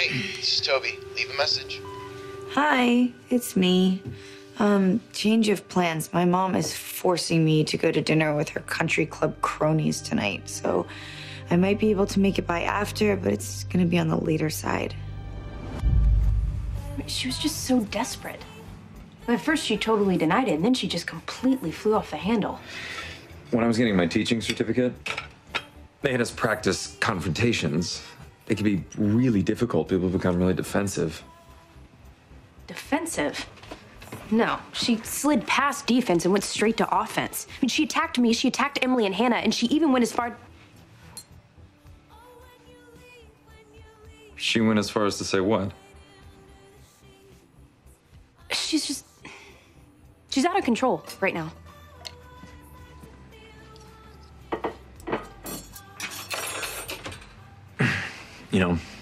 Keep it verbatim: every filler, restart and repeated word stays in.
Hey, this is Toby. Leave a message. Hi, it's me. Um, change of plans. My mom is forcing me to go to dinner with her country club cronies tonight, so I might be able to make it by after, but it's gonna be on the later side. She was just so desperate. At first, she totally denied it, and then she just completely flew off the handle. When I was getting my teaching certificate, they had us practice confrontations. It can be really difficult. People become really defensive. Defensive? No, she slid past defense and went straight to offense. I mean, she attacked me, she attacked Emily and Hannah, and she even went as far... She went as far as to say what? She's just... She's out of control right now. You know,